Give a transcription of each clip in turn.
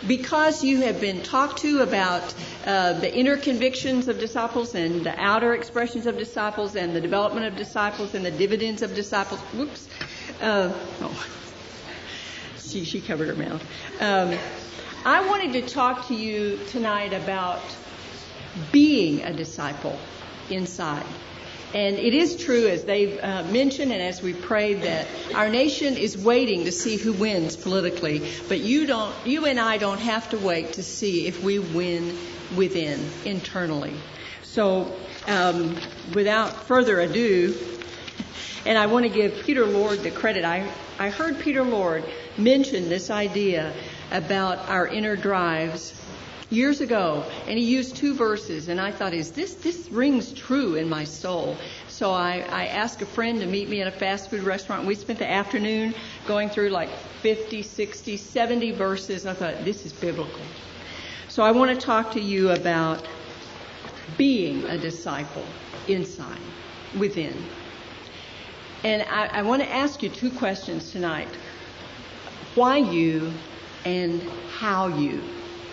because you have been talked to about the inner convictions of disciples and the outer expressions of disciples and the development of disciples and the dividends of disciples. Whoops. She covered her mouth. I wanted to talk to you tonight about being a disciple inside. And it is true, as they've mentioned and as we prayed, that our nation is waiting to see who wins politically. But you and I don't have to wait to see if we win within, internally. So, without further ado, and I want to give Peter Lord the credit. I heard Peter Lord mention this idea about our inner drives years ago, and he used 2 verses, and I thought, this rings true in my soul. So I asked a friend to meet me at a fast food restaurant, and we spent the afternoon going through like 50, 60, 70 verses, and I thought, this is biblical. So I want to talk to you about being a disciple inside, within. And I want to ask you 2 questions tonight. Why you and how you?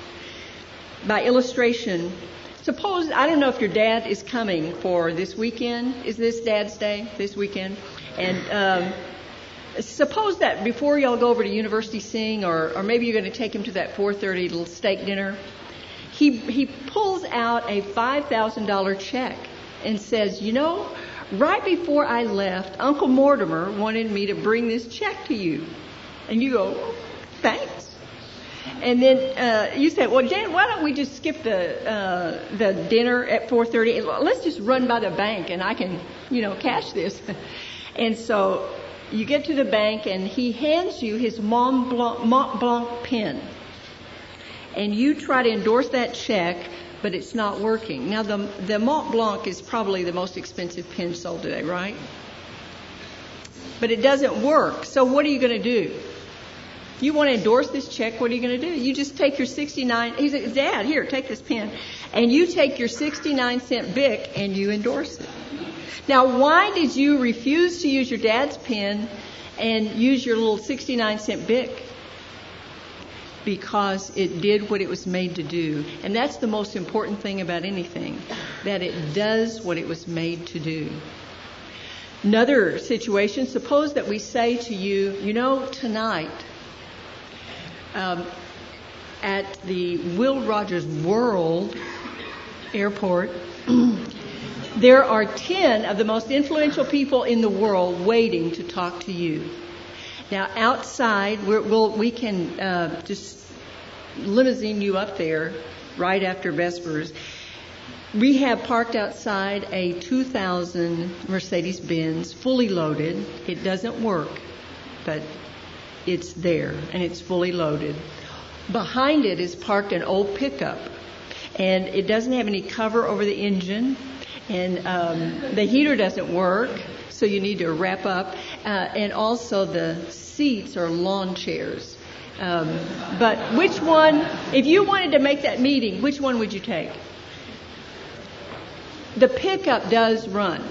By illustration, suppose, I don't know if your dad is coming for this weekend. Is this Dad's Day, this weekend? And suppose that before y'all go over to University Sing, or maybe you're going to take him to that 4:30 little steak dinner, he pulls out a $5,000 check and says, right before I left, Uncle Mortimer wanted me to bring this check to you. And you go, thanks. And then you say, well, Dad, why don't we just skip the dinner at 4:30? Let's just run by the bank and I can, cash this. And so you get to the bank and he hands you his Mont Blanc pen. And you try to endorse that check, but it's not working. Now, the Mont Blanc is probably the most expensive pen sold today, right? But it doesn't work. So what are you going to do? You want to endorse this check, what are you going to do? You just take your 69, he said, Dad, here, take this pen. And you take your 69-cent Bic and you endorse it. Now, why did you refuse to use your dad's pen and use your little 69-cent Bic? Because it did what it was made to do. And that's the most important thing about anything, that it does what it was made to do. Another situation, suppose that we say to you, tonight, at the Will Rogers World Airport, there are 10 of the most influential people in the world waiting to talk to you. Now, outside, we can just limousine you up there right after Vespers. We have parked outside a 2000 Mercedes-Benz, fully loaded. It doesn't work, but it's there, and it's fully loaded. Behind it is parked an old pickup, and it doesn't have any cover over the engine, and the heater doesn't work, so you need to wrap up, and also the seats are lawn chairs. But which one, if you wanted to make that meeting, which one would you take? The pickup does run.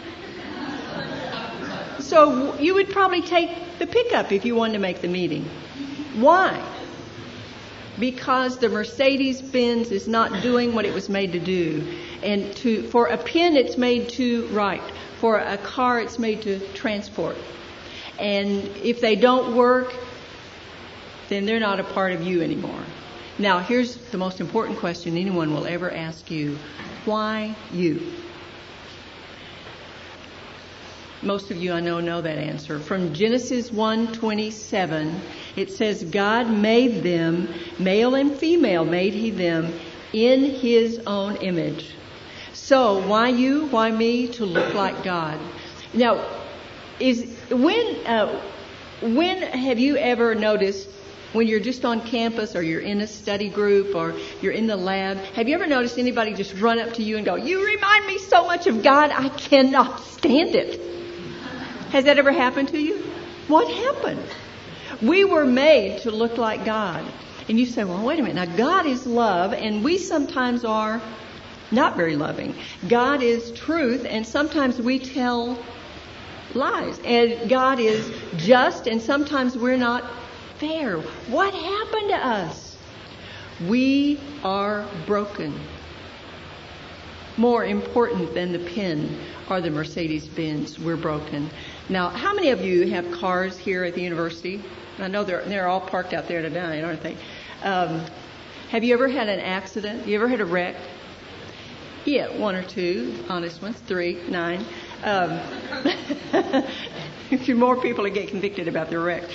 So you would probably take the pickup if you wanted to make the meeting. Why? Because the Mercedes-Benz is not doing what it was made to do. And for a pen, it's made to write. For a car, it's made to transport. And if they don't work, then they're not a part of you anymore. Now, here's the most important question anyone will ever ask you. Why you? Most of you, I know that answer. From Genesis 1:27, it says, God made them, male and female made he them, in his own image. So, why you? Why me? To look like God. Now, when have you ever noticed, when you're just on campus or you're in a study group or you're in the lab, have you ever noticed anybody just run up to you and go, you remind me so much of God, I cannot stand it? Has that ever happened to you? What happened? We were made to look like God. And you say, well, wait a minute. Now, God is love, and we sometimes are not very loving. God is truth, and sometimes we tell lies. And God is just, and sometimes we're not fair. What happened to us? We are broken. More important than the pen are the Mercedes-Benz. We're broken. Now, how many of you have cars here at the university? I know they're all parked out there tonight, aren't they? Have you ever had an accident? You ever had a wreck? Yeah, one or two, honest ones, 3, 9. More people that get convicted about their wreck.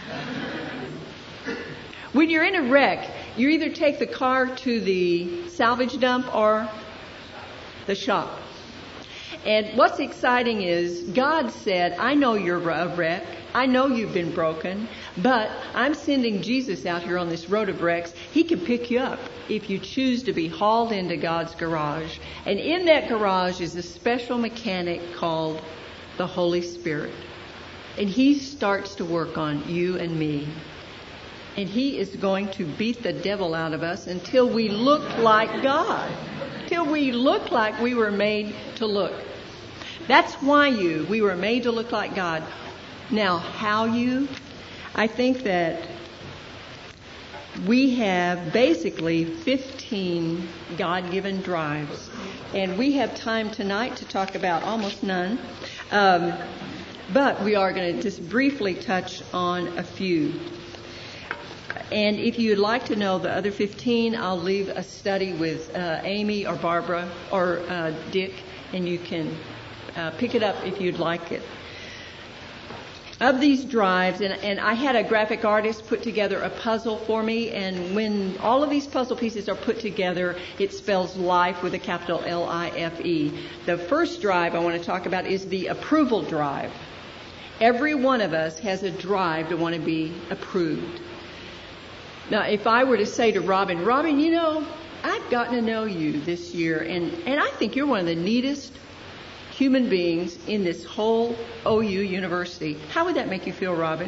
When you're in a wreck, you either take the car to the salvage dump or the shop. And what's exciting is God said, I know you're a wreck. I know you've been broken, but I'm sending Jesus out here on this road of wrecks. He can pick you up if you choose to be hauled into God's garage. And in that garage is a special mechanic called the Holy Spirit. And He starts to work on you and me. And He is going to beat the devil out of us until we look like God. Till we look like we were made to look. That's why we were made to look like God. Now, how I think that we have basically 15 God-given drives. And we have time tonight to talk about almost none. But we are going to just briefly touch on a few. And if you'd like to know the other 15, I'll leave a study with Amy or Barbara or Dick, and you can pick it up if you'd like it. Of these drives, and I had a graphic artist put together a puzzle for me, and when all of these puzzle pieces are put together, it spells life with a capital L-I-F-E. The first drive I want to talk about is the approval drive. Every one of us has a drive to want to be approved. Now, if I were to say to Robin, I've gotten to know you this year, and I think you're one of the neatest human beings in this whole OU University. How would that make you feel, Robin?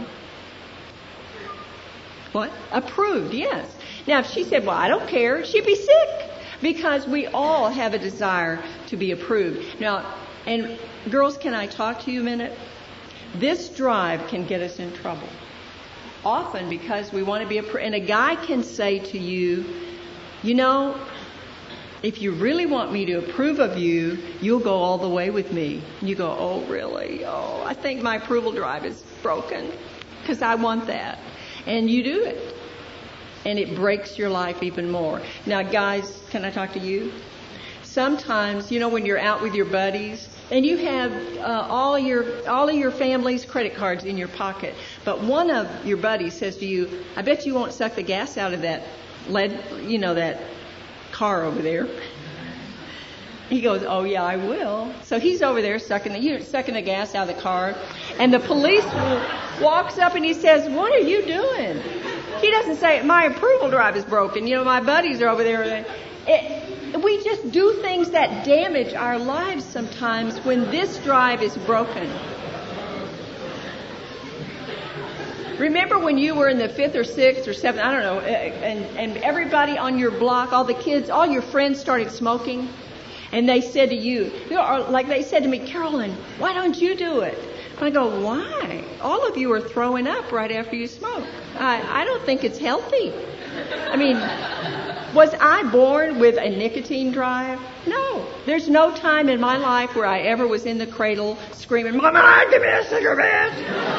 What? Approved, yes. Now, if she said, well, I don't care, she'd be sick, because we all have a desire to be approved. Now, and girls, can I talk to you a minute? This drive can get us in trouble. Often because we want to be approved. And a guy can say to you, if you really want me to approve of you, you'll go all the way with me. And you go, oh, really? Oh, I think my approval drive is broken because I want that. And you do it. And it breaks your life even more. Now, guys, can I talk to you? Sometimes, when you're out with your buddies and you have all of your family's credit cards in your pocket, but one of your buddies says to you, I bet you won't suck the gas out of that that car over there. He goes, oh yeah, I will. So he's over there sucking the gas out of the car, and the policeman walks up and he says, what are you doing? He doesn't say, my approval drive is broken. My buddies are over there. We just do things that damage our lives sometimes when this drive is broken. Remember when you were in the 5th or 6th or 7th, I don't know, and everybody on your block, all the kids, all your friends started smoking, and they said to you, like they said to me, Carolyn, why don't you do it? And I go, why? All of you are throwing up right after you smoke. I don't think it's healthy. I mean, was I born with a nicotine drive? No. There's no time in my life where I ever was in the cradle screaming, Mama, give me a cigarette!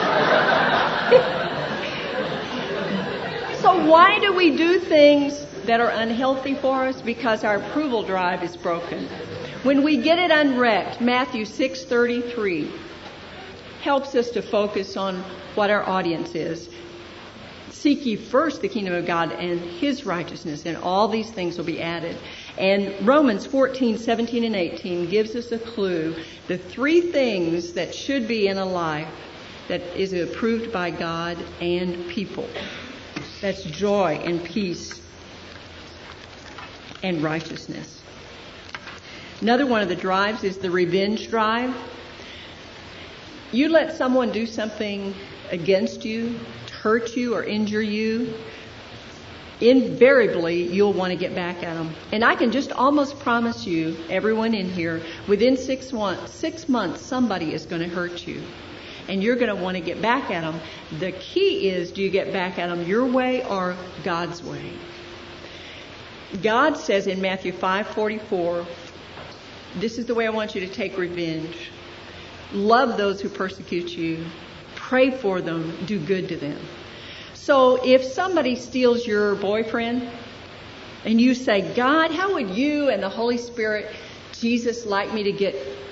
So why do we do things that are unhealthy for us? Because our approval drive is broken. When we get it unwrecked, Matthew 6:33 helps us to focus on what our audience is. Seek ye first the kingdom of God and His righteousness, and all these things will be added. And Romans 14:17 and 18 gives us a clue. The 3 things that should be in a life that is approved by God and people. That's joy and peace and righteousness. Another one of the drives is the revenge drive. You let someone do something against you, hurt you or injure you, invariably you'll want to get back at them. And I can just almost promise you, everyone in here, within 6 months somebody is going to hurt you. And you're going to want to get back at them. The key is, do you get back at them your way or God's way? God says in Matthew 5:44, this is the way I want you to take revenge. Love those who persecute you. Pray for them. Do good to them. So if somebody steals your boyfriend and you say, God, how would you and the Holy Spirit, Jesus, like me to get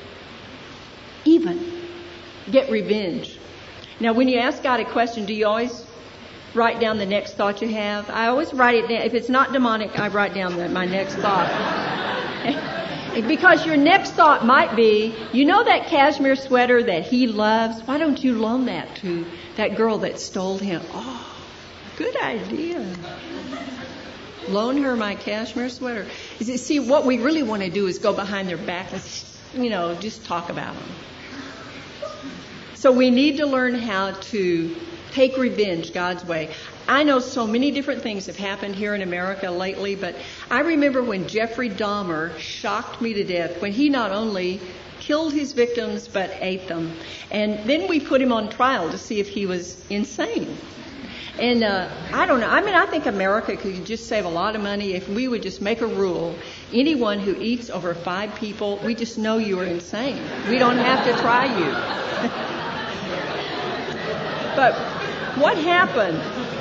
revenge? Now, when you ask God a question, do you always write down the next thought you have? I always write it down. If it's not demonic, I write down my next thought. Because your next thought might be, you know that cashmere sweater that he loves? Why don't you loan that to that girl that stole him? Oh, good idea. Loan her my cashmere sweater. See, what we really want to do is go behind their back and, just talk about them. So we need to learn how to take revenge God's way. I know so many different things have happened here in America lately, but I remember when Jeffrey Dahmer shocked me to death, when he not only killed his victims but ate them. And then we put him on trial to see if he was insane. And I don't know. I think America could just save a lot of money if we would just make a rule. Anyone who eats over 5 people, we just know you are insane. We don't have to try you. But what happened?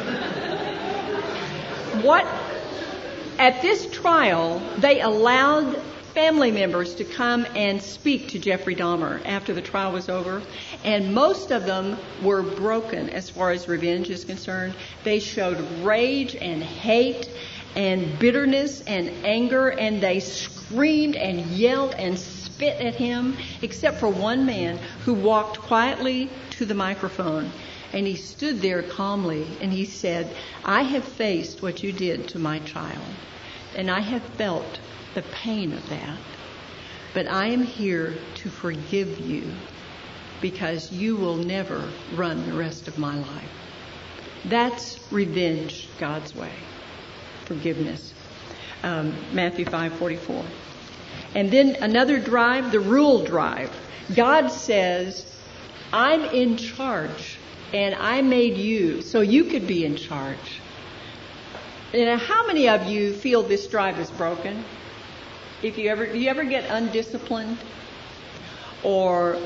At this trial, they allowed family members to come and speak to Jeffrey Dahmer after the trial was over, and most of them were broken as far as revenge is concerned. They showed rage and hate and bitterness and anger, and they screamed and yelled and spit at him, except for one man who walked quietly to the microphone. And he stood there calmly and he said, I have faced what you did to my child, and I have felt the pain of that. But I am here to forgive you because you will never run the rest of my life. That's revenge God's way. Forgiveness. Matthew 5:44. And then another drive, the rule drive. God says, I'm in charge. And I made you so you could be in charge. And how many of you feel this drive is broken? Do you ever get undisciplined or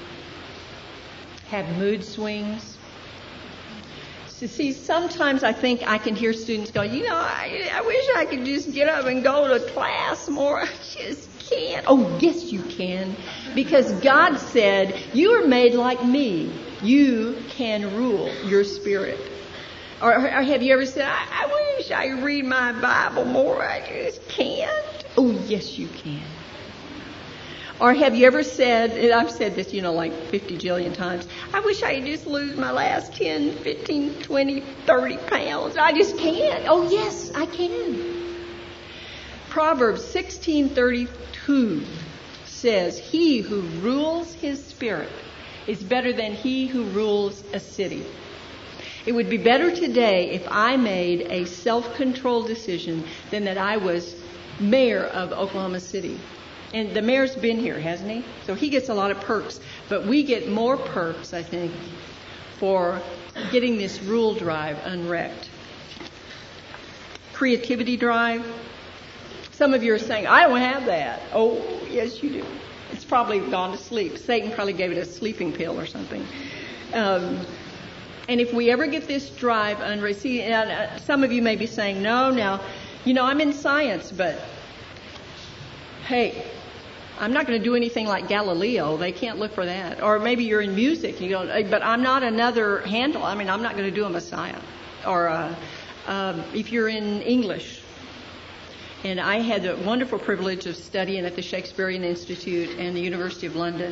have mood swings? So see, sometimes I think I can hear students go, I wish I could just get up and go to class more. I just can't. Oh, yes, you can. Because God said, you are made like me. You can rule your spirit. Or have you ever said, I wish I could read my Bible more. I just can't. Oh, yes, you can. Or have you ever said, and I've said this, like 50 jillion times, I wish I could just lose my last 10, 15, 20, 30 pounds. I just can't. Oh, yes, I can. Proverbs 16:32 says, he who rules his spirit is better than he who rules a city. It would be better today if I made a self-controlled decision than that I was mayor of Oklahoma City. And the mayor's been here, hasn't he? So he gets a lot of perks. But we get more perks, I think, for getting this rule drive unwrecked. Creativity drive. Some of you are saying, I don't have that. Oh, yes, you do. It's probably gone to sleep. Satan probably gave it a sleeping pill or something. And if we ever get this drive unwrecked, some of you may be saying, no, now, I'm in science, but hey, I'm not going to do anything like Galileo. They can't look for that. Or maybe you're in music, but I'm not another Handel. I'm not going to do a Messiah. Or if you're in English. And I had the wonderful privilege of studying at the Shakespearean Institute and the University of London.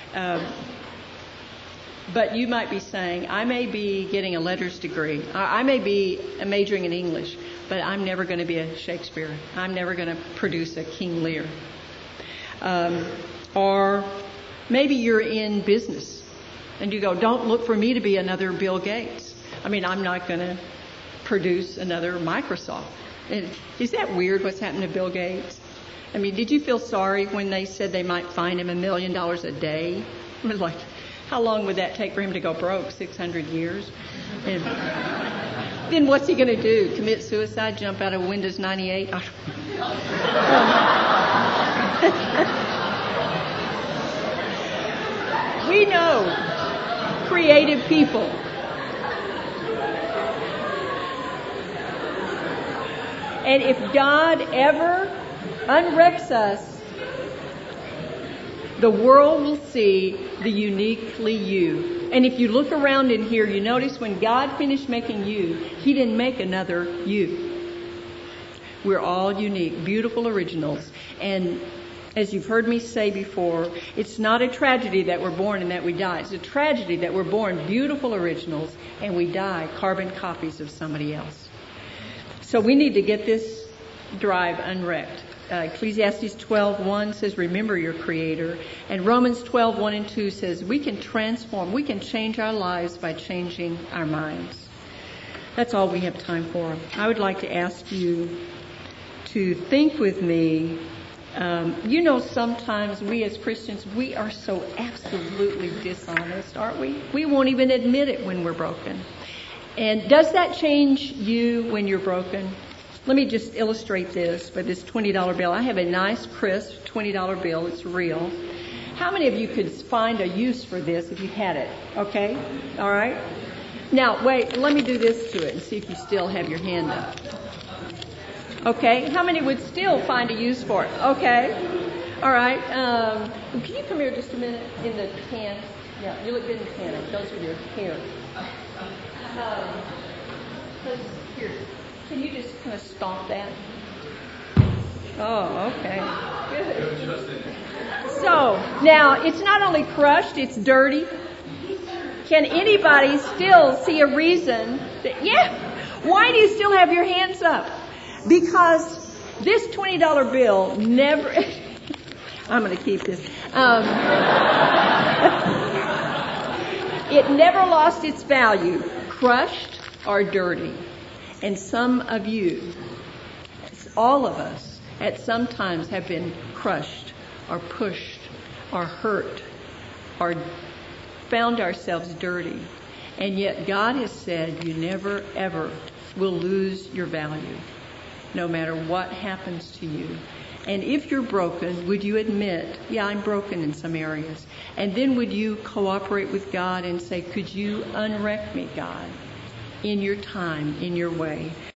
But you might be saying, I may be getting a letters degree. I may be majoring in English, but I'm never going to be a Shakespeare. I'm never going to produce a King Lear. Or maybe you're in business and you go, don't look for me to be another Bill Gates. I'm not going to produce another Microsoft. And is that weird what's happened to Bill Gates? Did you feel sorry when they said they might fine him $1 million a day? How long would that take for him to go broke? 600 years? Then what's he going to do? Commit suicide? Jump out of Windows 98? We know creative people. And if God ever unwrecks us, the world will see the uniquely you. And if you look around in here, you notice when God finished making you, He didn't make another you. We're all unique, beautiful originals. And as you've heard me say before, it's not a tragedy that we're born and that we die. It's a tragedy that we're born beautiful originals and we die carbon copies of somebody else. So we need to get this drive unwrecked. Ecclesiastes 12:1 says, remember your Creator. And Romans 12:1 and 2 says, we can transform, we can change our lives by changing our minds. That's all we have time for. I would like to ask you to think with me. Sometimes we as Christians, we are so absolutely dishonest, aren't we? We won't even admit it when we're broken. And does that change you when you're broken? Let me just illustrate this with this $20 bill. I have a nice, crisp $20 bill. It's real. How many of you could find a use for this if you had it? Okay? All right? Now, wait, let me do this to it and see if you still have your hand up. Okay? How many would still find a use for it? Okay? All right. Can you come here just a minute in the can? Yeah, you look good in the can. It goes with your hair. Here. Can you just kind of stomp that? Oh, okay. Good. So, now, it's not only crushed, it's dirty. Can anybody still see a reason that, why do you still have your hands up? Because this $20 bill never, I'm going to keep this. It never lost its value, crushed or dirty. And some of you, all of us, at some times have been crushed or pushed or hurt or found ourselves dirty. And yet God has said you never, ever will lose your value, no matter what happens to you. And if you're broken, would you admit, I'm broken in some areas? And then would you cooperate with God and say, could you unwreck me, God? In your time, in your way.